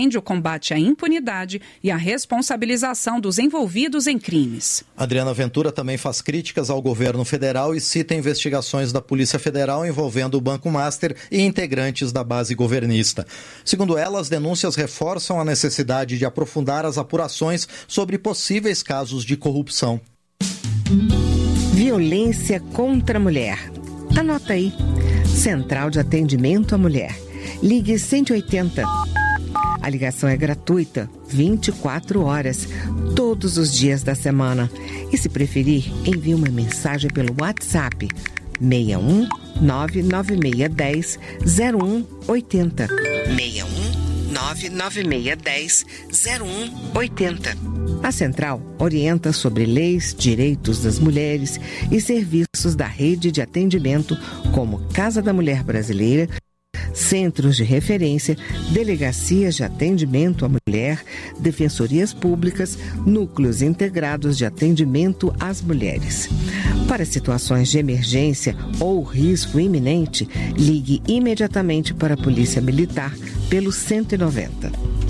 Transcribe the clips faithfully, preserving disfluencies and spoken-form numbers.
o combate à impunidade e a responsabilização dos envolvidos em crimes. Adriana Ventura também faz críticas ao governo federal e cita investigações da Polícia Federal envolvendo o Banco Master e integrantes da base governista. Segundo ela, as denúncias reforçam a necessidade de aprofundar as apurações sobre possíveis casos de corrupção. Violência contra a mulher. Anota aí. Central de Atendimento à Mulher. Ligue cento e oitenta. A ligação é gratuita, vinte e quatro horas, todos os dias da semana. E se preferir, envie uma mensagem pelo WhatsApp seis um nove nove seis um zero zero um oito zero. seis um nove nove seis um zero zero um oito zero. A Central orienta sobre leis, direitos das mulheres e serviços da rede de atendimento como Casa da Mulher Brasileira, centros de referência, delegacias de atendimento à mulher, defensorias públicas, núcleos integrados de atendimento às mulheres. Para situações de emergência ou risco iminente, ligue imediatamente para a Polícia Militar pelo cento e noventa.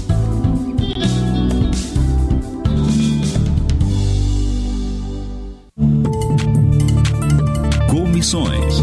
Comissões.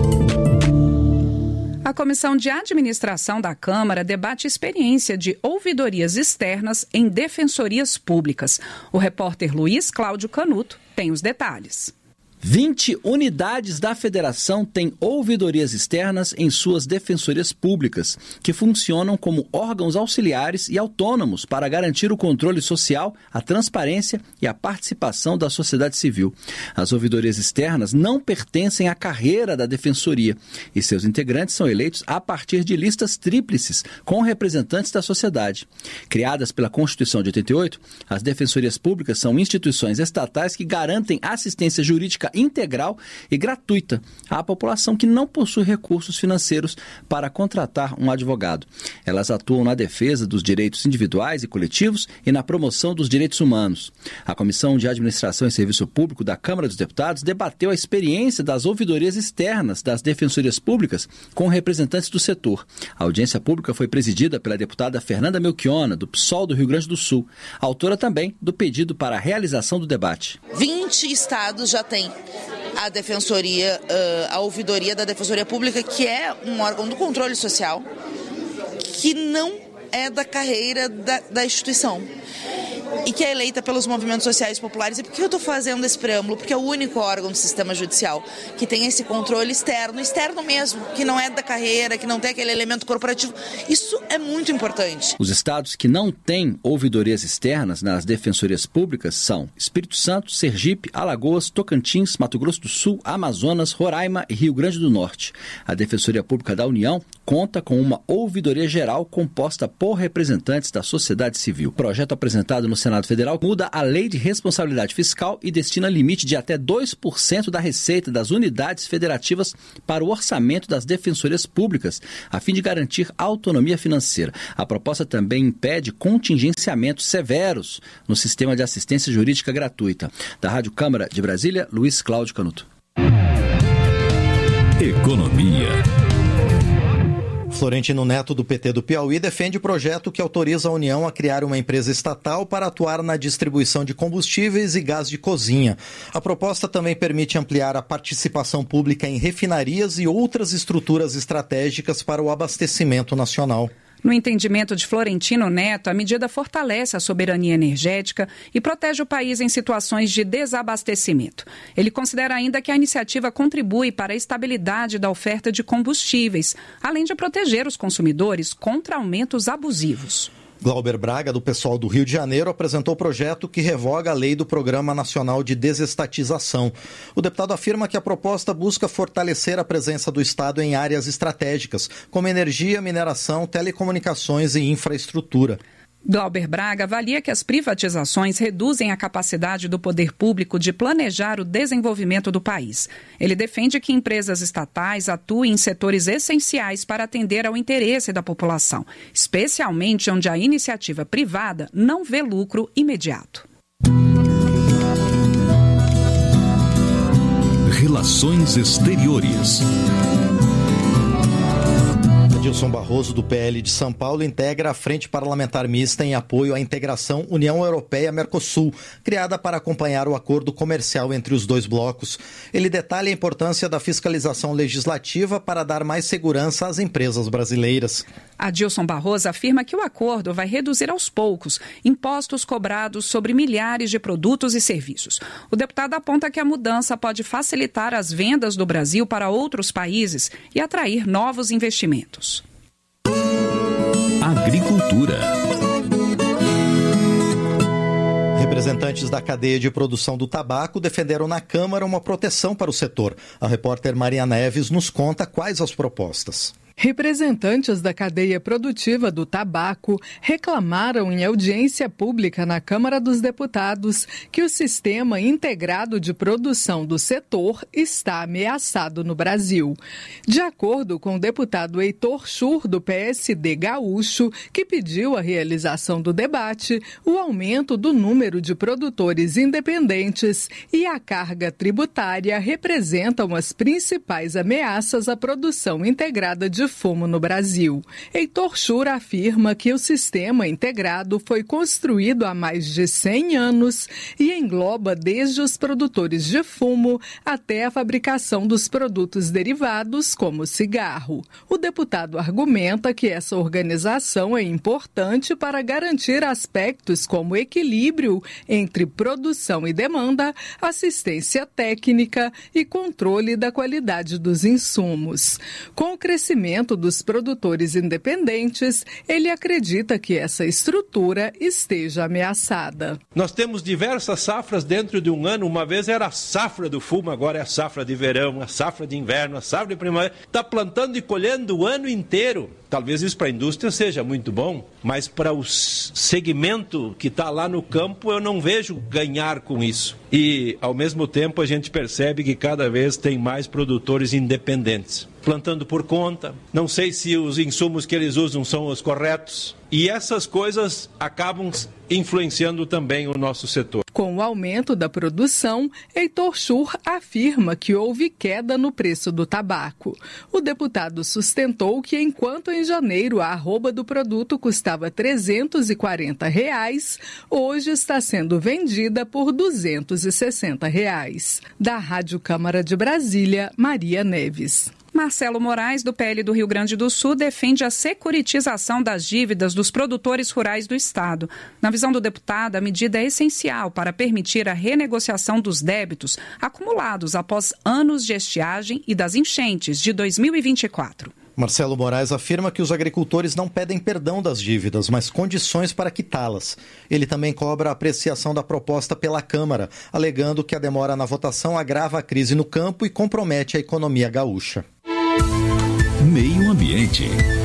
A Comissão de Administração da Câmara debate experiência de ouvidorias externas em defensorias públicas. O repórter Luiz Cláudio Canuto tem os detalhes. vinte unidades da federação têm ouvidorias externas em suas defensorias públicas, que funcionam como órgãos auxiliares e autônomos para garantir o controle social, a transparência e a participação da sociedade civil. As ouvidorias externas não pertencem à carreira da defensoria e seus integrantes são eleitos a partir de listas tríplices com representantes da sociedade. Criadas pela Constituição de oitenta e oito, as defensorias públicas são instituições estatais que garantem assistência jurídica integral e gratuita à população que não possui recursos financeiros para contratar um advogado. Elas atuam na defesa dos direitos individuais e coletivos e na promoção dos direitos humanos. A Comissão de Administração e Serviço Público da Câmara dos Deputados debateu a experiência das ouvidorias externas das defensorias públicas com representantes do setor. A audiência pública foi presidida pela deputada Fernanda Melchiona, do P SOL do Rio Grande do Sul, autora também do pedido para a realização do debate. vinte estados já têm a defensoria, a ouvidoria da Defensoria Pública, que é um órgão do controle social, que não é da carreira da, da instituição e que é eleita pelos movimentos sociais populares. E por que eu estou fazendo esse preâmbulo? Porque é o único órgão do sistema judicial que tem esse controle externo, externo mesmo, que não é da carreira, que não tem aquele elemento corporativo. Isso é muito importante. Os estados que não têm ouvidorias externas nas defensorias públicas são Espírito Santo, Sergipe, Alagoas, Tocantins, Mato Grosso do Sul, Amazonas, Roraima e Rio Grande do Norte. A Defensoria Pública da União conta com uma ouvidoria geral composta por representantes da sociedade civil. O projeto apresentado no Senado Federal muda a Lei de Responsabilidade Fiscal e destina limite de até dois por cento da receita das unidades federativas para o orçamento das defensorias públicas, a fim de garantir autonomia financeira. A proposta também impede contingenciamentos severos no sistema de assistência jurídica gratuita. Da Rádio Câmara de Brasília, Luiz Cláudio Canuto. Economia. Florentino Neto, do P T do Piauí, defende o projeto que autoriza a União a criar uma empresa estatal para atuar na distribuição de combustíveis e gás de cozinha. A proposta também permite ampliar a participação pública em refinarias e outras estruturas estratégicas para o abastecimento nacional. No entendimento de Florentino Neto, a medida fortalece a soberania energética e protege o país em situações de desabastecimento. Ele considera ainda que a iniciativa contribui para a estabilidade da oferta de combustíveis, além de proteger os consumidores contra aumentos abusivos. Glauber Braga, do P SOL do Rio de Janeiro, apresentou o projeto que revoga a lei do Programa Nacional de Desestatização. O deputado afirma que a proposta busca fortalecer a presença do Estado em áreas estratégicas, como energia, mineração, telecomunicações e infraestrutura. Glauber Braga avalia que as privatizações reduzem a capacidade do poder público de planejar o desenvolvimento do país. Ele defende que empresas estatais atuem em setores essenciais para atender ao interesse da população, especialmente onde a iniciativa privada não vê lucro imediato. Relações Exteriores. A Adilson Barroso, do P L de São Paulo, integra a Frente Parlamentar Mista em apoio à integração União Europeia-Mercosul, criada para acompanhar o acordo comercial entre os dois blocos. Ele detalha a importância da fiscalização legislativa para dar mais segurança às empresas brasileiras. Adilson Barroso afirma que o acordo vai reduzir aos poucos impostos cobrados sobre milhares de produtos e serviços. O deputado aponta que a mudança pode facilitar as vendas do Brasil para outros países e atrair novos investimentos. Agricultura. Representantes da cadeia de produção do tabaco defenderam na Câmara uma proteção para o setor. A repórter Maria Neves nos conta quais as propostas. Representantes da cadeia produtiva do tabaco reclamaram em audiência pública na Câmara dos Deputados que o sistema integrado de produção do setor está ameaçado no Brasil. De acordo com o deputado Heitor Schur, do P S D gaúcho, que pediu a realização do debate, o aumento do número de produtores independentes e a carga tributária representam as principais ameaças à produção integrada de fumo no Brasil. Heitor Schur afirma que o sistema integrado foi construído há mais de cem anos e engloba desde os produtores de fumo até a fabricação dos produtos derivados, como cigarro. O deputado argumenta que essa organização é importante para garantir aspectos como equilíbrio entre produção e demanda, assistência técnica e controle da qualidade dos insumos. Com o crescimento dos produtores independentes, ele acredita que essa estrutura esteja ameaçada. Nós temos diversas safras dentro de um ano. Uma vez era a safra do fumo, agora é a safra de verão, a safra de inverno, a safra de primavera. Está plantando e colhendo o ano inteiro. Talvez isso para a indústria seja muito bom, mas para o segmento que está lá no campo eu não vejo ganhar com isso. E, ao mesmo tempo, a gente percebe que cada vez tem mais produtores independentes, plantando por conta. Não sei se os insumos que eles usam são os corretos. E essas coisas acabam influenciando também o nosso setor. Com o aumento da produção, Heitor Schur afirma que houve queda no preço do tabaco. O deputado sustentou que, enquanto em janeiro a arroba do produto custava trezentos e quarenta reais, hoje está sendo vendida por duzentos e sessenta reais. Da Rádio Câmara de Brasília, Maria Neves. Marcelo Moraes, do P L do Rio Grande do Sul, defende a securitização das dívidas dos produtores rurais do Estado. Na visão do deputado, a medida é essencial para permitir a renegociação dos débitos acumulados após anos de estiagem e das enchentes de dois mil e vinte e quatro. Marcelo Moraes afirma que os agricultores não pedem perdão das dívidas, mas condições para quitá-las. Ele também cobra a apreciação da proposta pela Câmara, alegando que a demora na votação agrava a crise no campo e compromete a economia gaúcha. Meio Ambiente.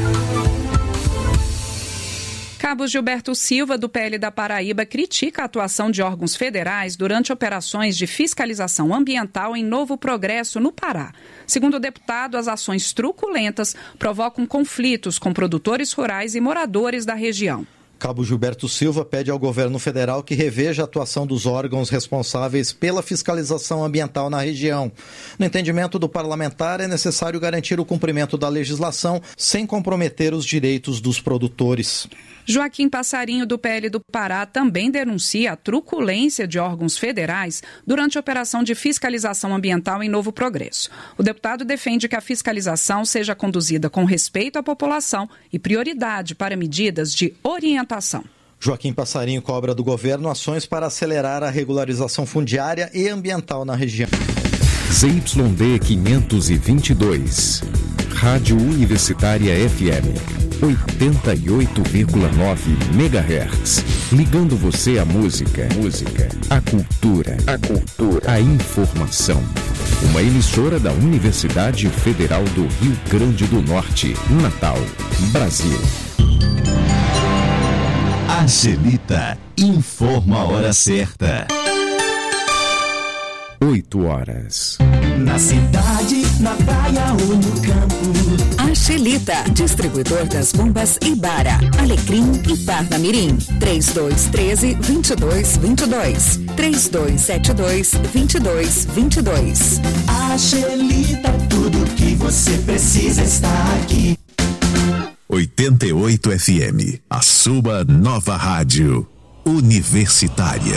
Cabo Gilberto Silva, do P L da Paraíba, critica a atuação de órgãos federais durante operações de fiscalização ambiental em Novo Progresso, no Pará. Segundo o deputado, as ações truculentas provocam conflitos com produtores rurais e moradores da região. Cabo Gilberto Silva pede ao governo federal que reveja a atuação dos órgãos responsáveis pela fiscalização ambiental na região. No entendimento do parlamentar, é necessário garantir o cumprimento da legislação sem comprometer os direitos dos produtores. Joaquim Passarinho, do P L do Pará, também denuncia a truculência de órgãos federais durante a operação de fiscalização ambiental em Novo Progresso. O deputado defende que a fiscalização seja conduzida com respeito à população e prioridade para medidas de orientação. Joaquim Passarinho cobra do governo ações para acelerar a regularização fundiária e ambiental na região. Z Y D quinhentos e vinte e dois, Rádio Universitária F M, oitenta e oito vírgula nove megahertz, ligando você à música, música, à cultura, a cultura, à informação. Uma emissora da Universidade Federal do Rio Grande do Norte, Natal, Brasil. Angelita informa a hora certa. Oito horas. Na cidade, na praia ou no campo. Angelita, distribuidor das bombas Ibara, Alecrim e Parnamirim. três dois um três, dois dois dois dois. três dois sete dois, dois dois dois dois. Angelita, tudo que você precisa está aqui. oitenta e oito F M, a sua nova rádio universitária.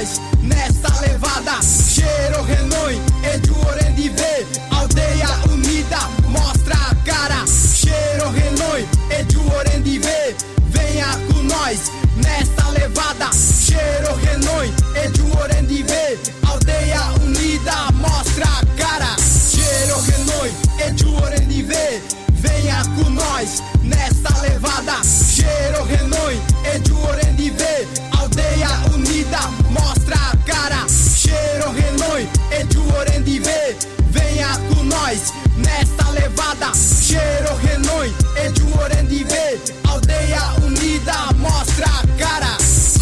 nós nessa levada. Cheiro renoi, Edu Orendive, aldeia unida, mostra a cara. Cheiro renoi, Edu Orendive, venha com nós nessa levada. Cheiro renoi, Edu Orendive, aldeia unida, mostra a cara. Cheiro renoi, Edu Orendive, venha com nós nessa levada. Cheiro renoi, Edu Orendive, aldeia unida, mostra a cara. Cheiro renoi, Edu Orendive, venha com nós nessa levada. Cheiro renoi, Edu Orendive, aldeia unida, mostra a cara.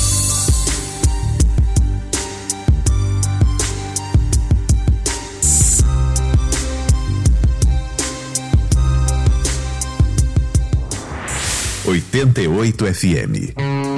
oitenta e oito F M.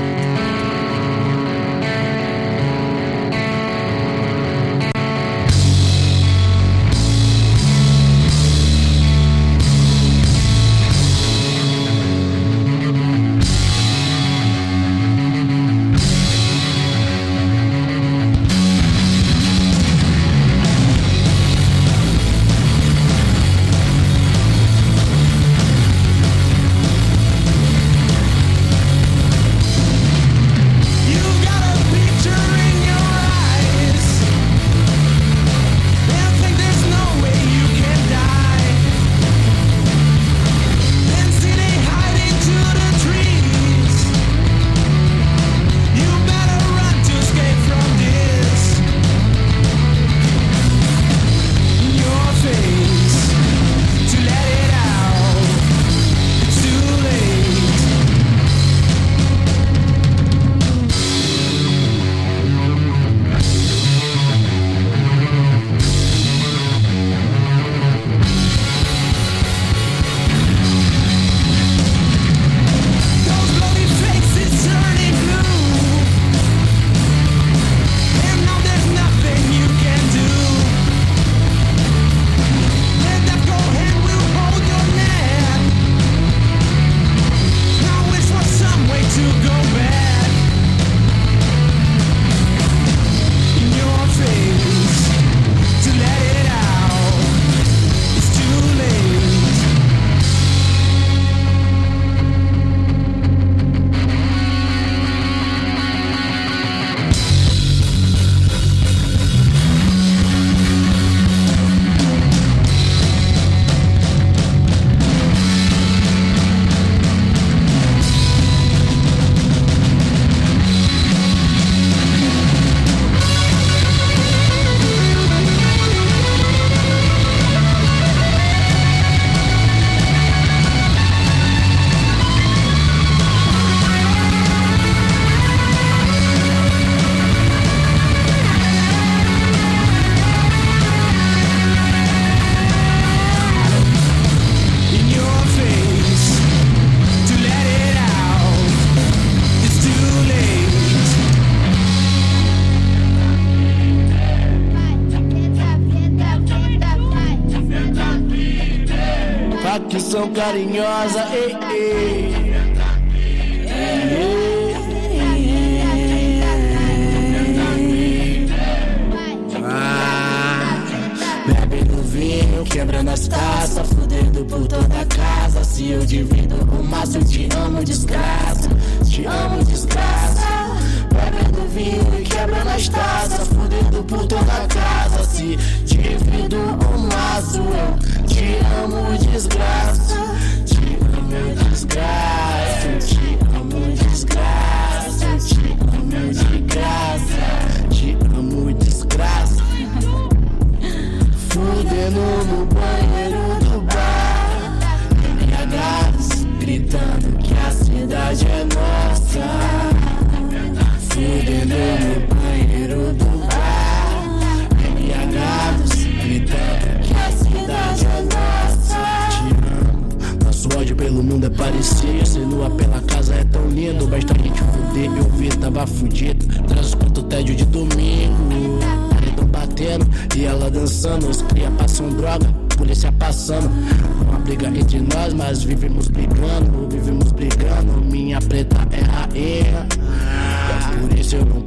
São carinhosa, ei, ei. Ah, bebe no vinho, quebrando as taças, fudendo por toda a casa. Se eu divido o maço, eu te amo, desgraça. Te amo, desgraça. Bebe no vinho e quebrando as taças, fudendo por toda a casa. Se divido o maço, eu te amo, desgraça. Te amo, desgraça. Te amo, desgraça. Te amo, de graça. Te amo, desgraça. Fudendo no banheiro do bar, embriagados, gritando que a cidade é nossa. Fudendo no banheiro do bar, embriagados, gritando que a cidade é nossa. Te amo, nosso ódio pelo mundo é parecido. Se lua pela casa é tão lindo, basta a gente fuder, eu vi, tava fudido. Transporto tédio de domingo, tô batendo e ela dançando. Os cria passam droga, polícia passando. Uma briga entre nós, mas vivemos brigando, vivemos brigando. Minha preta é rainha, por isso eu não perco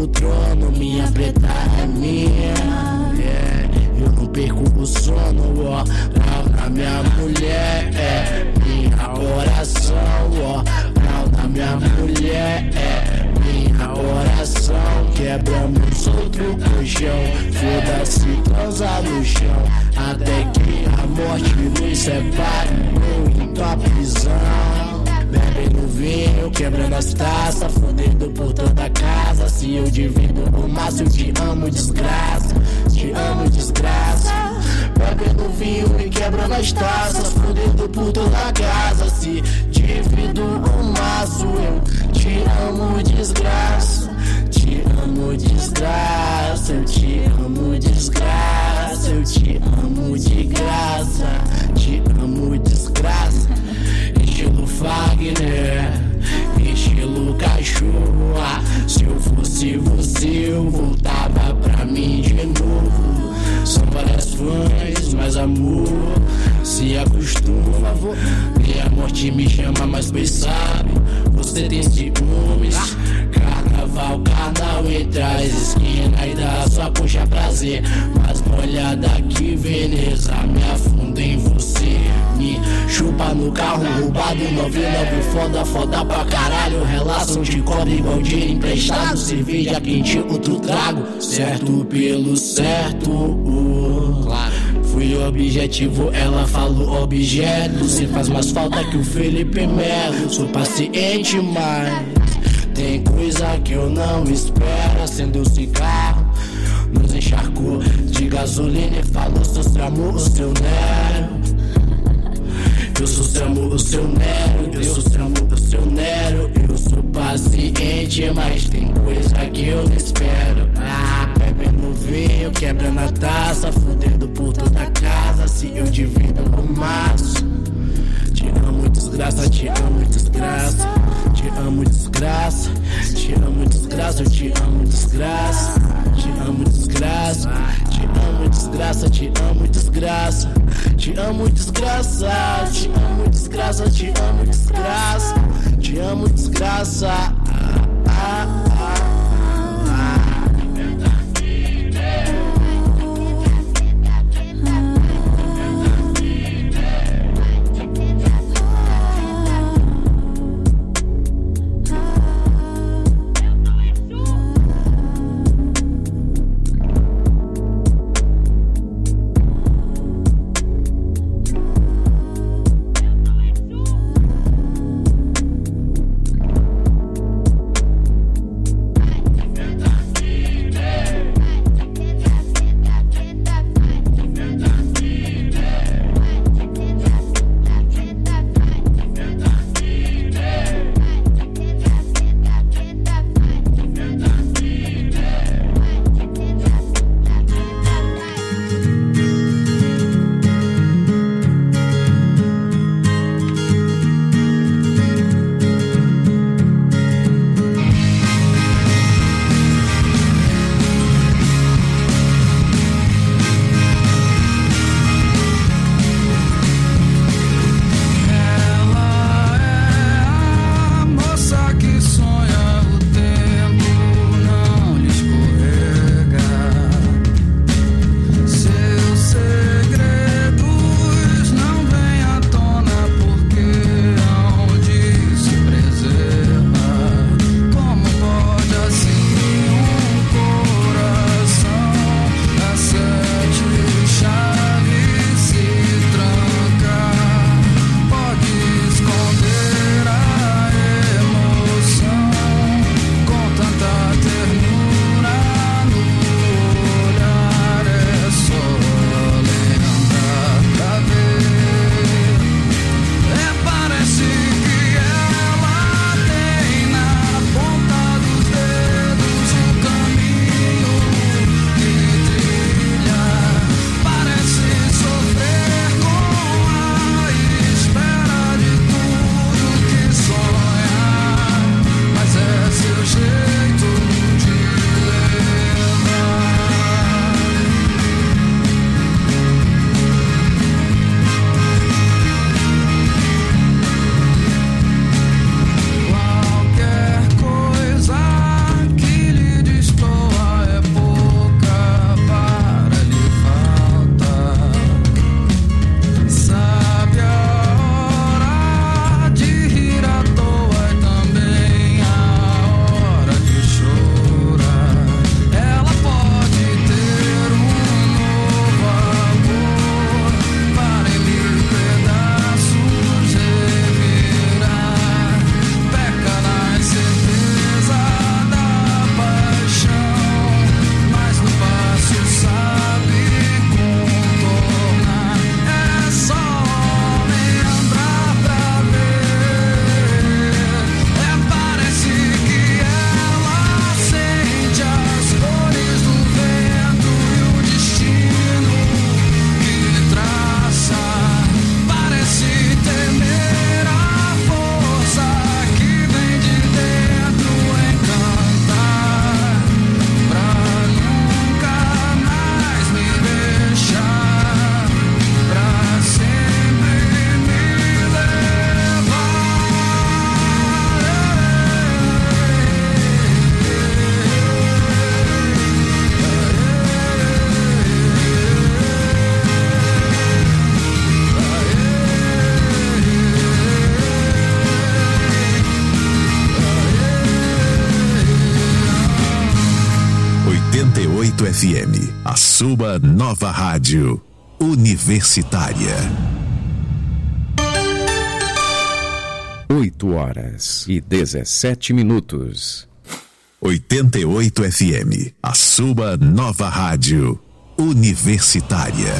o trono, minha preta é minha. Yeah. Eu não perco o sono, ó. Pau na minha mulher, é minha oração, ó. Pau na minha mulher, é minha oração. Quebramos outro colchão, foda-se transar no chão, até que a morte nos separe, ou indo à prisão. Bebe no vinho, quebrando as taças, fudendo por toda a casa. Se eu divido o maço, eu te amo, desgraça. Te amo, desgraça. Bebe no vinho e quebrando as taças, fudendo por toda a casa. Se divido o maço, eu te amo, desgraça. Te amo, desgraça. Eu te amo, desgraça. Eu te amo de graça. Te amo, desgraça. Estilo Fagner, estilo cachorro. Ah, se eu fosse você, eu voltava pra mim de novo. São várias fãs, mas amor se acostuma. E a morte me chama, mas pois sabe, você tem ciúmes. Carnaval, carnal entre as esquinas e dá sua coxa prazer. Mas olha daqui, Veneza, me afunda em você. Me chupa no carro roubado, nove nove foda, foda pra caralho. Relação de cobre igual dinheiro emprestado. Cerveja quente, outro trago, certo pelo certo. Uh, claro. Fui objetivo, ela falou objeto. Cê faz mais falta que o Felipe Melo. Sou paciente, mas tem coisa que eu não espero. Acendeu o cigarro, nos encharcou de gasolina e falou: sou seu amor, o seu Nero. Eu sou seu amor, o seu Nero. Eu sou seu amor, o seu Nero. Eu sou paciente, mas tem coisa que eu não espero. Ah, bebe no vinho, quebrando a taça, fudendo por toda a casa. Se eu divido o maço, te amo, desgraça, te amo, desgraça. Te amo, desgraça. Te amo, desgraça. Eu te amo, desgraça. Te amo, desgraça. Te amo, desgraça. Te amo, desgraça. Te amo, desgraça. Te amo, desgraça. Te amo, desgraça. Te amo, desgraça. Ah, ah, ah. oitenta e oito F M, a sua nova rádio universitária. oito horas e dezessete minutos. oitenta e oito F M, a sua nova rádio universitária.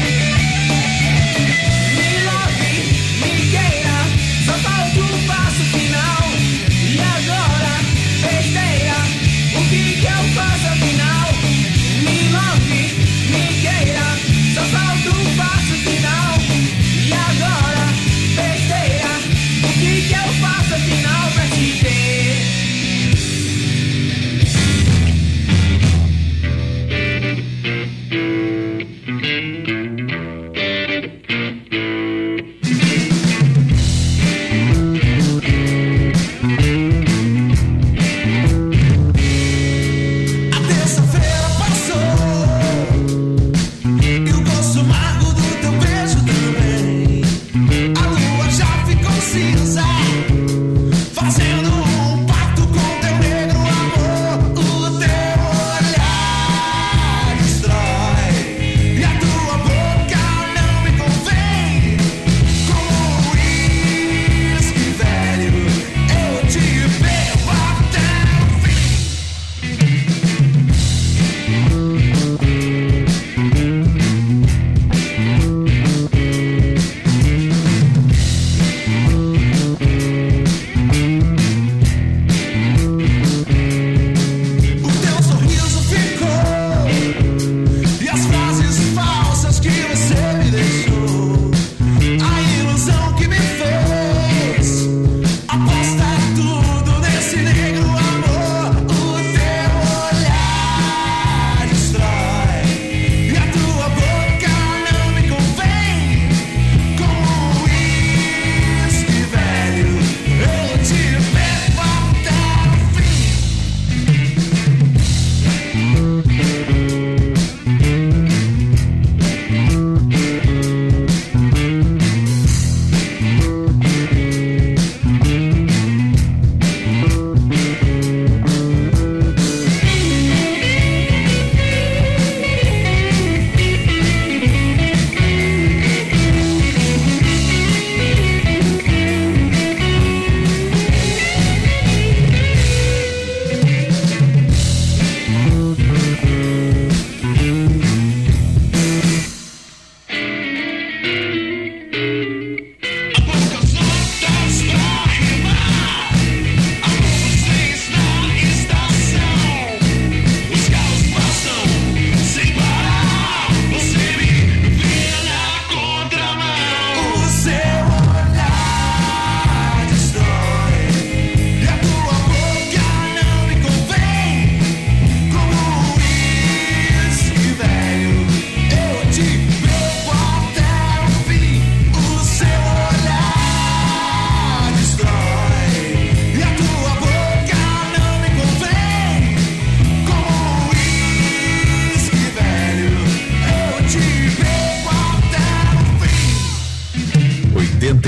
Passo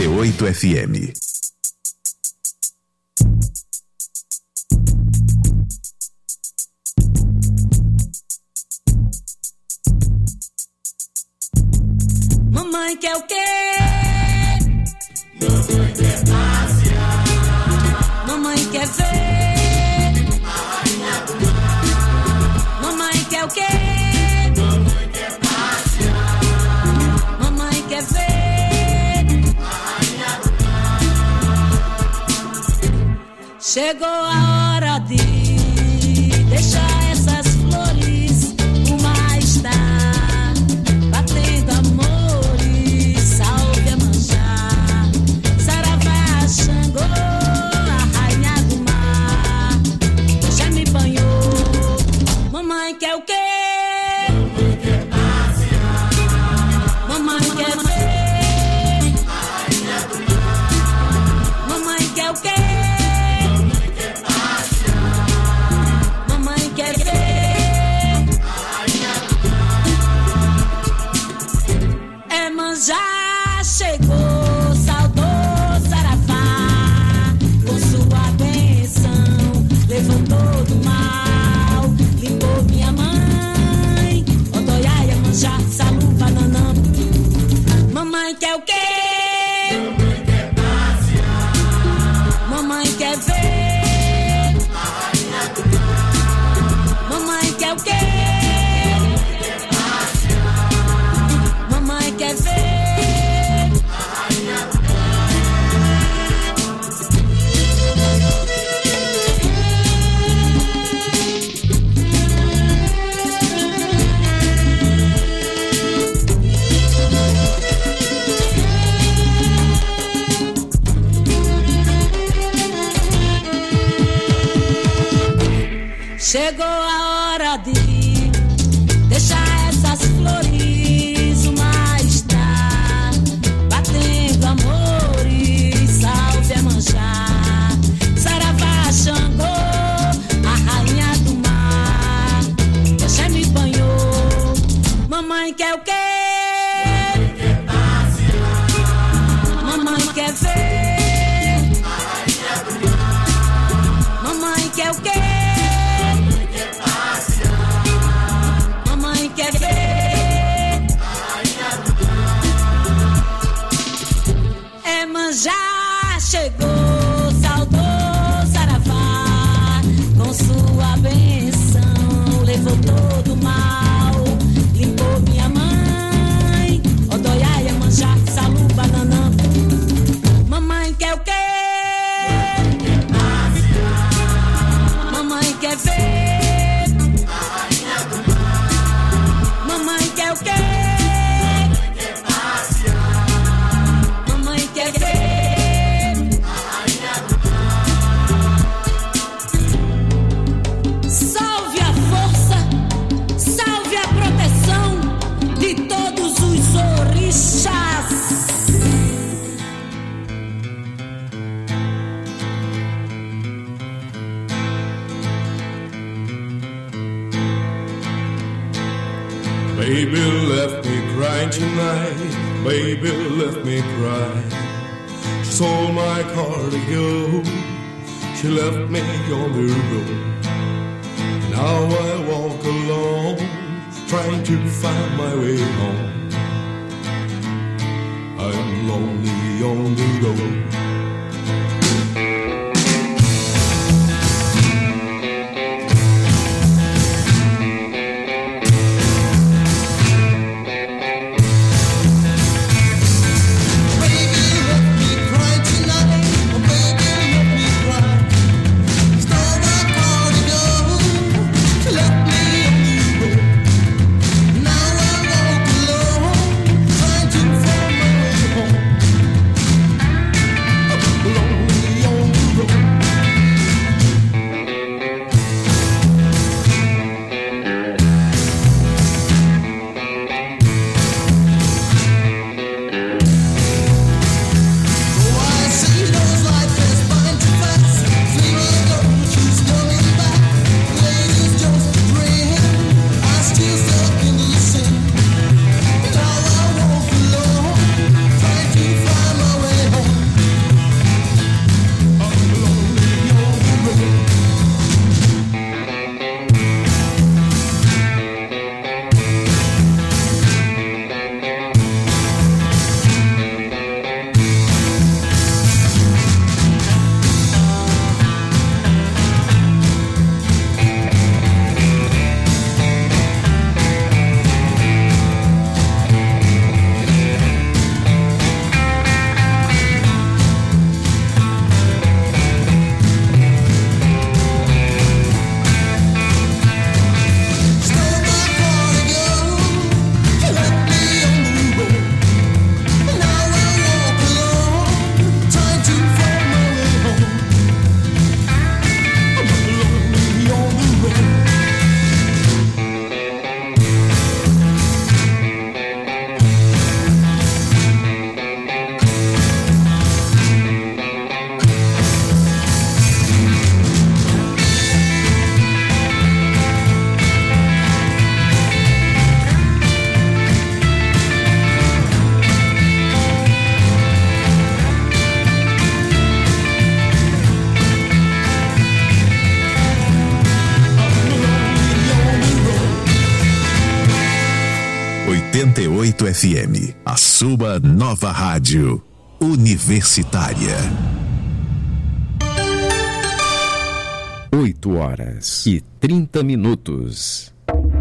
oito F M. Mamãe quer o quê? Mamãe quer passear. Mamãe quer ver. A rainha do mar. Mamãe quer o quê? Mamãe quer passear. Mamãe quer ver. A rainha do mar. Chegou a hora de deixar essas flores. O mar está batendo amores. Salve a manjar, saravá, Xangô, a rainha do mar. Já me banhou. Mamãe quer o quê? Mamãe quer passear. Mamãe quer ver. A rainha do mar. Mamãe quer o quê? Mamãe quer passear. Mamãe quer ver. A rainha do mar. É manjar, chegou, saudou Saravá, com sua bênção, levantou do mal, limpou minha mãe, Odoiaia, manjar, salu, bananã. Mamãe quer o quê? Mamãe quer passear. Mamãe quer ver. A rainha do mar. Mamãe quer o quê? Quer passear. Mamãe quer ver. A rainha do mar. Chegou a hora de deixar essas flores. O mar está batendo amores. Salve a manjar, saravá, Xangô, a rainha do mar. Você me banhou. Mamãe quer o quê? Quer passear. Mamãe quer ver. A rainha do mar. Mamãe quer o quê? Quer passear. Mamãe quer ver. A rainha do mar. É manjar, chegou, saudou Saravá, com sua bênção, levou todo o mal, limpou minha mãe, Odoiaia, manjar, salu, bananã. Mamãe quer o quê? Quer passear. Mamãe quer ver. A rainha do mar. Mamãe quer o quê? Quer passear. Mamãe quer ver. A rainha do mar. Salve a força, salve a proteção de todos os orixás. Baby left me crying tonight. Baby left me crying. She sold my car to go. She left me on the road. Now I walk alone, trying to find my way home. I'm lonely on the road. Lonely on oito F M, a sua nova rádio universitária. oito horas e trinta minutos.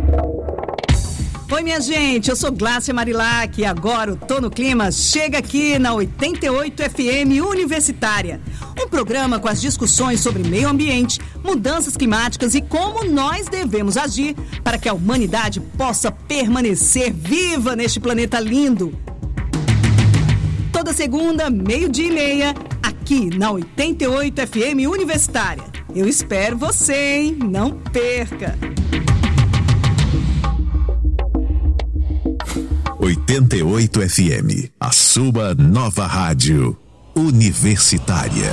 Oi, minha gente, eu sou Glácia Marilac e agora o Tô no Clima chega aqui na oitenta e oito F M Universitária. Um programa com as discussões sobre meio ambiente, mudanças climáticas e como nós devemos agir para que a humanidade possa permanecer viva neste planeta lindo. Toda segunda, meio-dia e meia, aqui na oitenta e oito F M Universitária. Eu espero você, hein? Não perca! oitenta e oito F M, a sua nova rádio universitária.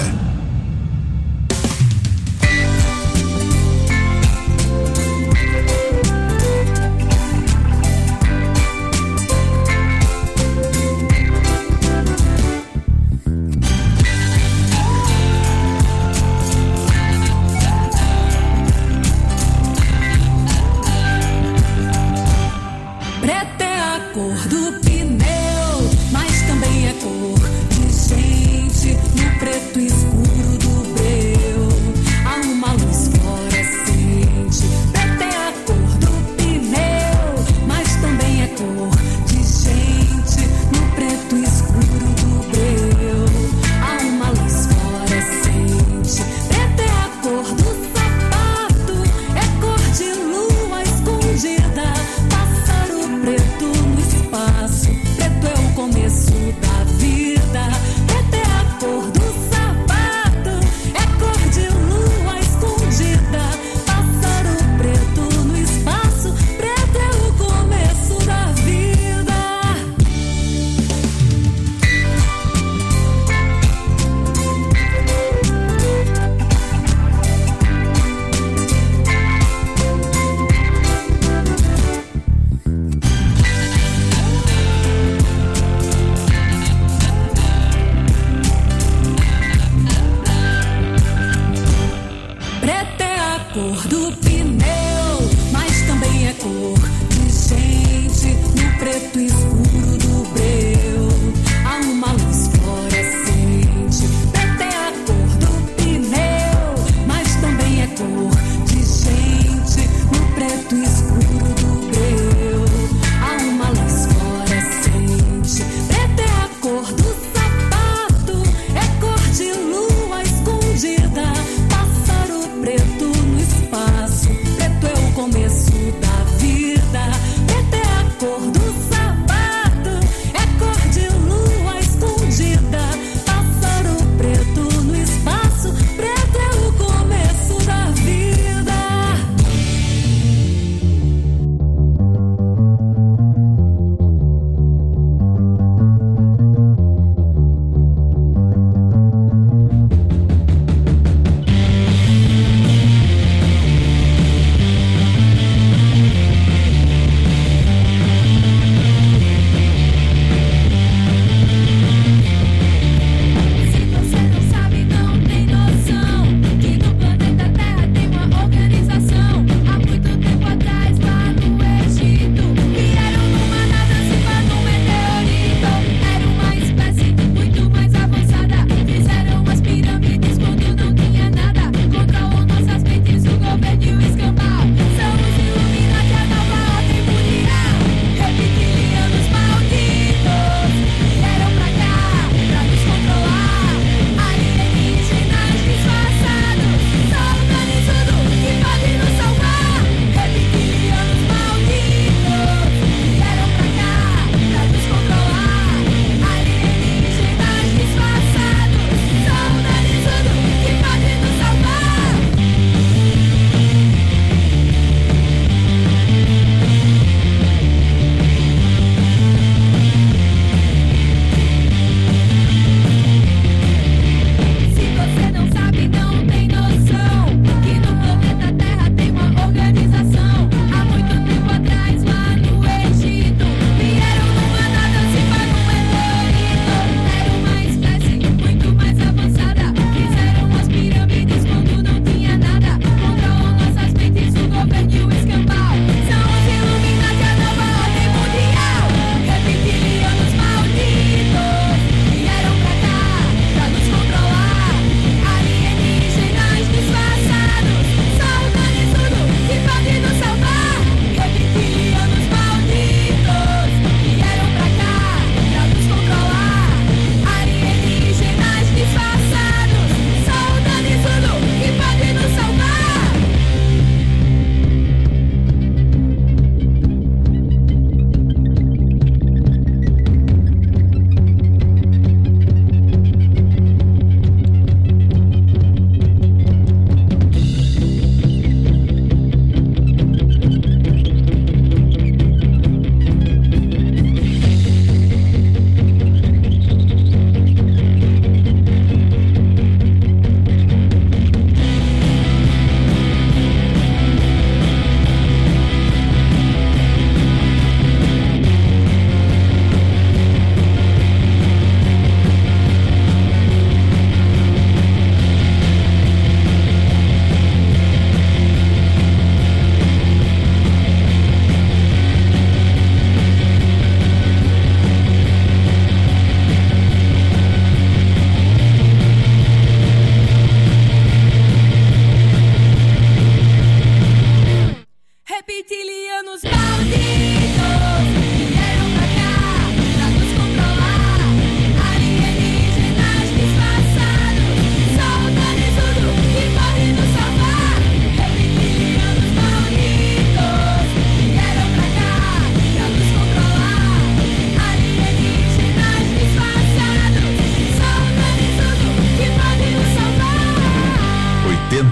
Preto é o começo da vida, preto é a cor do sapato.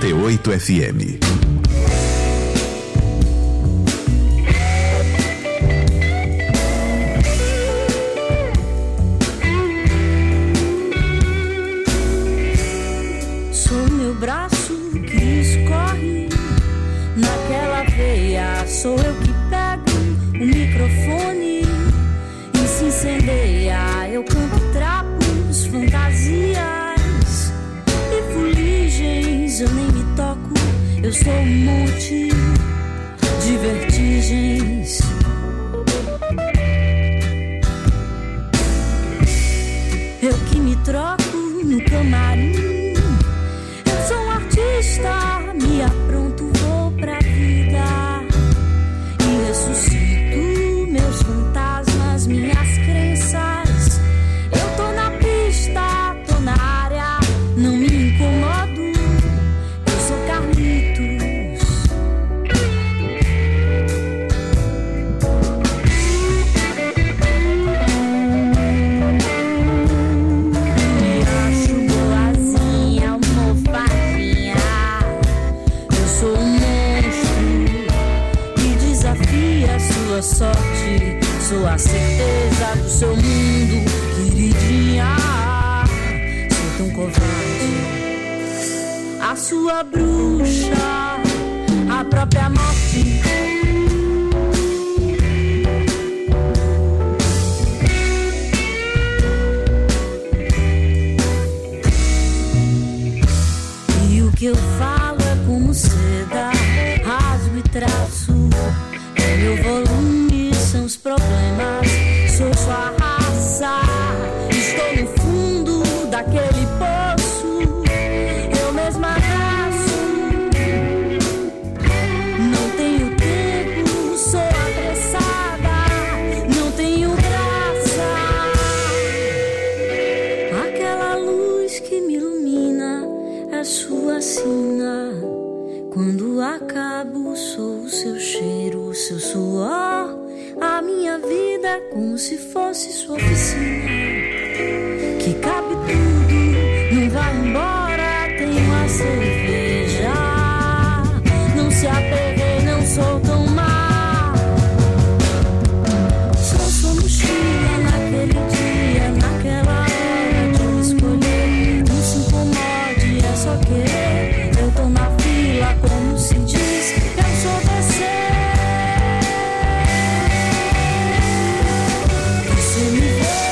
oitenta e oito F M. Sou meu braço que escorre naquela veia, sou eu que pego o microfone e se incendeia. Eu canto trapos, fantasias e fuligens. Eu nem me toco, eu sou um monte de vertigens. Eu que me troco no camarim. Eu sou um artista, me apronto, vou pra vida e ressuscito meus fantasmas, minhas crenças. Eu tô na pista, tô na área, não me incomodo. Eu sou Carlitos. Me acho boazinha, almofadinha. Eu sou um monstro que desafia a sua sorte. Sou a certeza do seu mundo, queridinha. Sou tão covarde. A sua bruxa, a própria morte. E o que eu falo é como seda, rasgo e traço. É meu volume, são os problemas. Sou sua raça, estou no fundo daquele poço. Eu mesma nasço. Não tenho tempo, sou apressada. Não tenho graça. Aquela luz que me ilumina é sua sina. Quando acabo, sou o seu cheiro, o seu suor. A minha vida é como se fosse sua oficina, que cabe tudo, não vai embora. Tenho a cerveja, não se apegue, não sou tão má. Sou sua mochila naquele dia, naquela hora de eu escolher. Não se incomode, é só querer. Eu tô na fila, como se diz, eu sou você. Você me vê.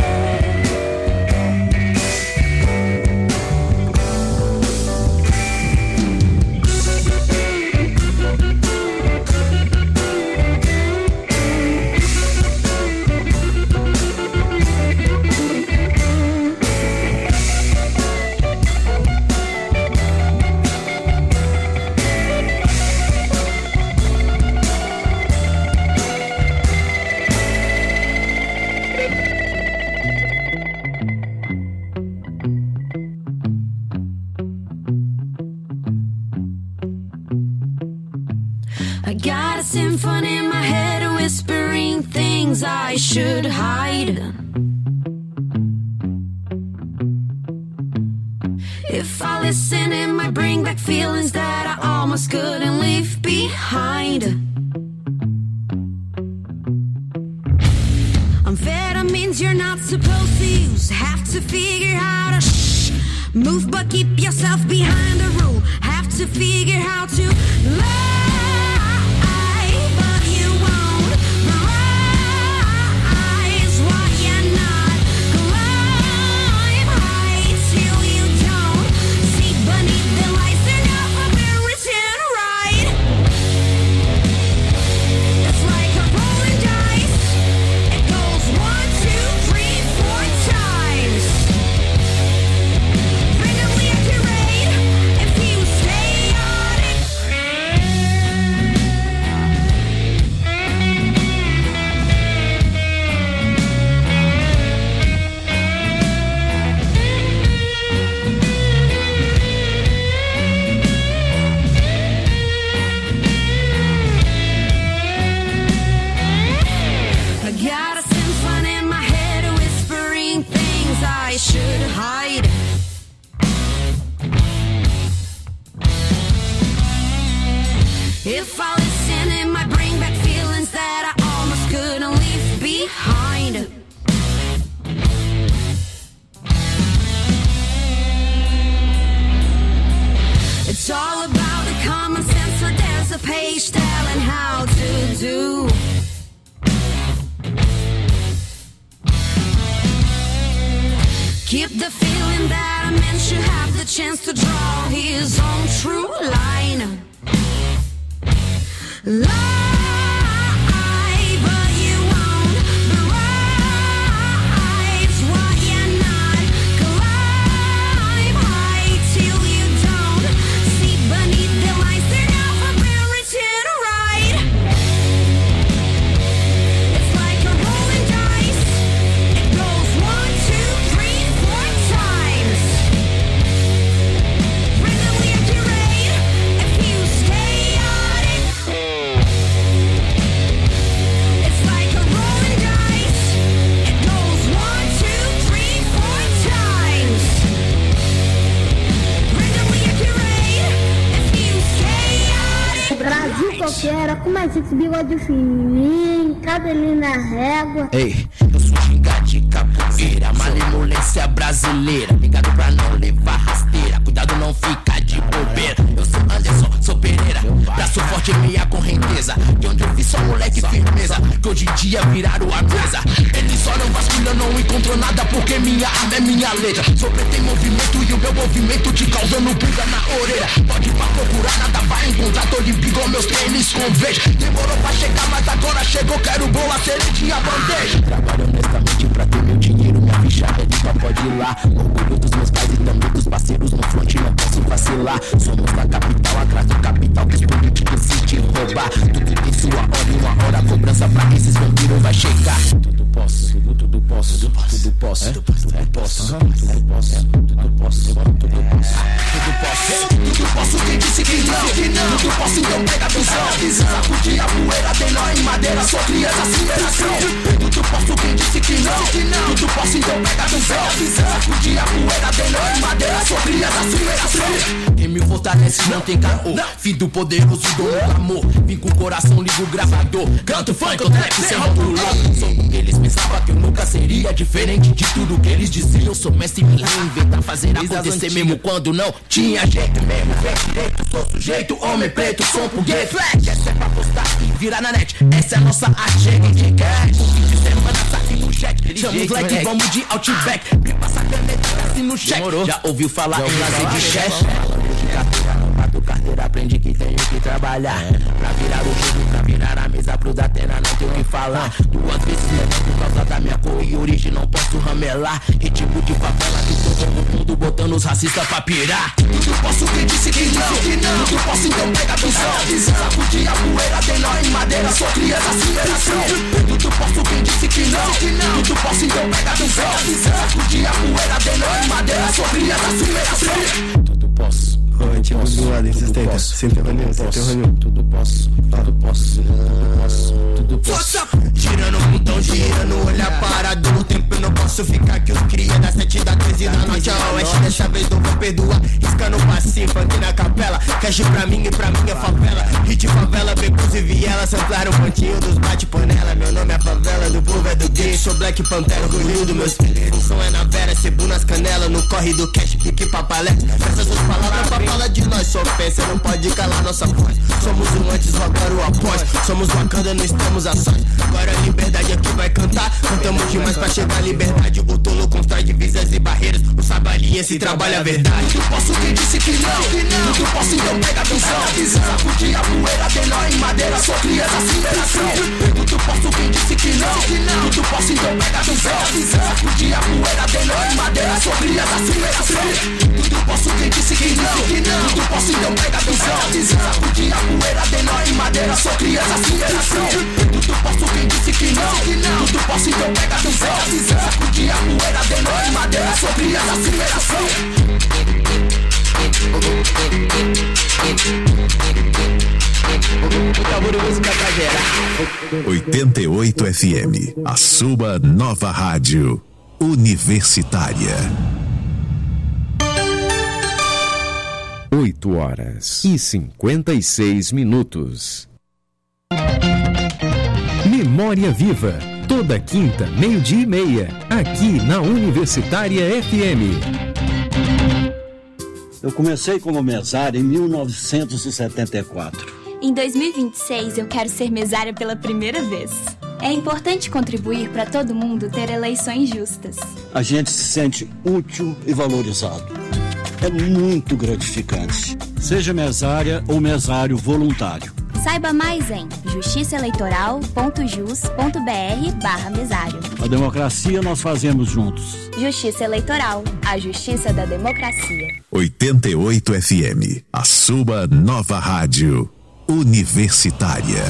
I got a symphony in my head whispering things I should hide. If I listen, it might bring back feelings that I almost couldn't leave behind. Amphetamines you're not supposed to use. Have to figure how to shh. Move but keep yourself behind the rule. Have to figure how to lie. Bring a lead, if you stay on it. The feeling that a man should have the chance to draw his own true line. Lie. Qualquer, com mais esse bigode fininho, cabelinho na régua. Ei, eu sou ginga de capoeira, malemolência brasileira. Ligado pra não levar rasteira, cuidado não fica de bobeira. Eu sou Anderson, sou Pereira, braço forte e meia correnteza. De onde eu vi só moleque firmeza, que hoje em dia viraram a mesa. Eles só não vasculham, não encontrou nada, porque minha arma é minha letra. Sou preto em movimento e o meu movimento te causando pulga na orelha. Pode ir pra procurar, nada vai encontrar, tô limpo igual meus tênis com verde. Demorou pra chegar, mas agora chegou, quero bola, cerejinha, bandeja. Trabalho honestamente pra ter meu dinheiro, minha ficha é limpa, pode ir lá. Orgulho dos meus pais e também dos parceiros no front, não posso vacilar. Somos da capital, atrás do capital, que os políticos insistem em roubar. Tudo tem sua hora e uma hora, a cobrança pra esses vampiros vai chegar. Tudo posso, tudo, tudo posso, tudo posso, tudo posso, tudo posso, tudo posso, tudo posso, tudo posso, tudo posso, tudo posso, quem disse que não, que não, tudo posso, então pega a visão. Sacudir a poeira, tem nó em madeira, sou criança, superação. Tudo posso, quem disse que não, que não, tudo posso, então pega a visão. Sacudir a poeira, tem nó em madeira, sou criança, superação. Quem me fortalece não tem caô, filho do poderoso, dono do amor. Vim com o coração, ligo o gravador, canto funk, eu trap, sem rótulo. Sou com eles, pensava que eu nunca seria diferente de tudo que eles diziam. Eu sou mestre em me reinventar, fazer acontecer mesmo quando não tinha jeito mesmo. Vem direito, sou sujeito, homem preto, som pro gay. Essa é pra postar e virar na net, essa é a nossa arte, chega de cash. O fim de semana saque no cheque, chama os like, vamos de Outback. Me passa a caneta, assim no cheque. Já ouviu falar em lazer de chefe? Do carteira, aprende que tenho que trabalhar pra virar o jogo, pra virar a mesa pros Atena, não tenho o que falar. Duas vezes mesmo por causa da minha cor e origem, não posso ramelar. Ritmo de favela que todo mundo botando os racistas pra pirar. Tudo posso, quem disse que não, que não, tudo posso, então pega a visão. Sacudir a poeira, tem nó em madeira, sou criança, superação. Tudo posso, quem disse que não, que não, tudo posso, então pega a visão. Sacudir a poeira, tem nó em madeira, sou criança, superação. Tudo posso. Antigo do lado, insistente, sem ter reunião, sem ter reunião. Tudo posso, tudo posso, tudo posso, tudo posso. Girando o botão, girando, olhar parado. No tempo eu não posso ficar que os cria das sete da treze da noite a oeste. Dessa vez não vou perdoar, riscando passivo aqui na capela. Cash pra mim e pra minha favela. Hit favela, becos e viela. Samplar o pontinho dos bate-panela. Meu nome é favela, do povo é do gay. Sou Black Pantera, orgulho dos meus filhos. O som é na vera, cebu nas canelas. No corre do cash, pique papalé. Essas duas palavras pra fala de nós, só ofensa, não pode calar nossa voz. Somos o antes, agora o após. Somos Wakanda, não estamos a sós. Agora a liberdade aqui vai cantar. Cantamos demais pra chegar à liberdade. O tolo constrói divisas e barreiras. O sabaliense trabalha a verdade. Tu posso, quem disse que não, que não. Tu posso, então pega a visão. Sacudir a poeira, tem nó em madeira, sou criança, superação. Tu posso, quem disse que não, que não. Tu posso, então pega a visão. Sacudir a poeira, tem nó em madeira, sou criança, superação. Tu posso, quem disse que não, que não. Tudo posso, então pega a visão. Sacudir a poeira, tem nó em madeira, sou criança, superação. Tudo posso, quem disse que não, que não. Tudo posso, então pega a visão. Sacudir a poeira, tem nó em madeira, sou criança, superação. oitenta e oito F M, a sua nova rádio universitária. oito horas e cinquenta e seis minutos. Memória Viva, toda quinta, meio-dia e meia, aqui na Universitária F M. Eu comecei como mesária em mil novecentos e setenta e quatro. Em dois mil e vinte e seis, eu quero ser mesária pela primeira vez. É importante contribuir para todo mundo ter eleições justas. A gente se sente útil e valorizado. É muito gratificante. Seja mesária ou mesário voluntário. Saiba mais em justiçaeleitoral.jus.br barra mesário. A democracia nós fazemos juntos. Justiça Eleitoral, a justiça da democracia. oitenta e oito F M, a sua nova rádio universitária.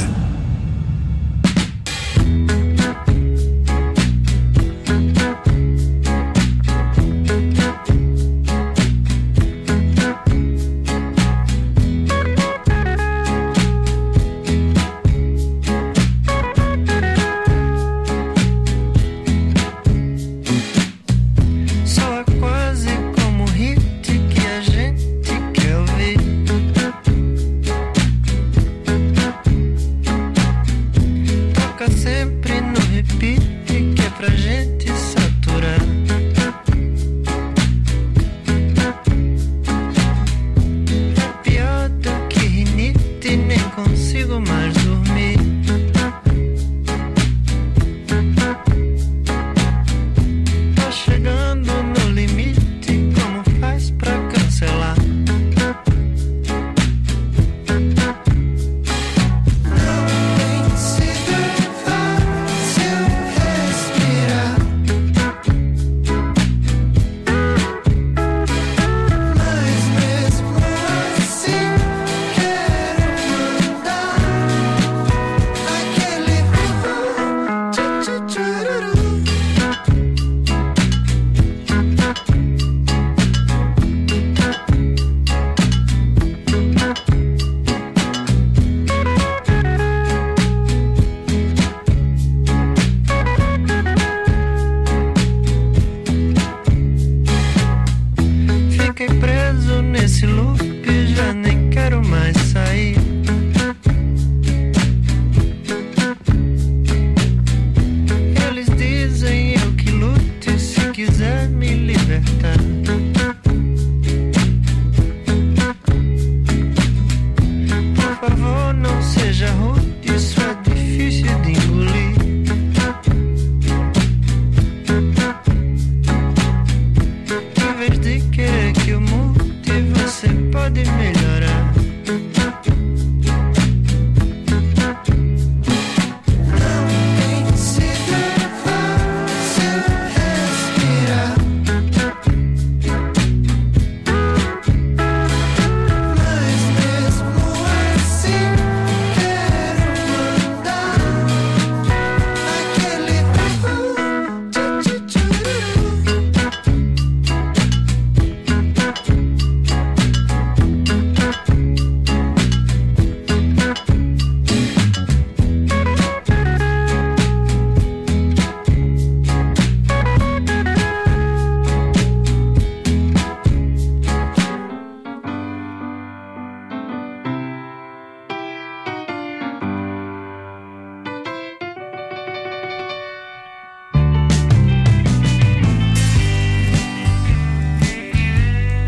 Pode melhorar.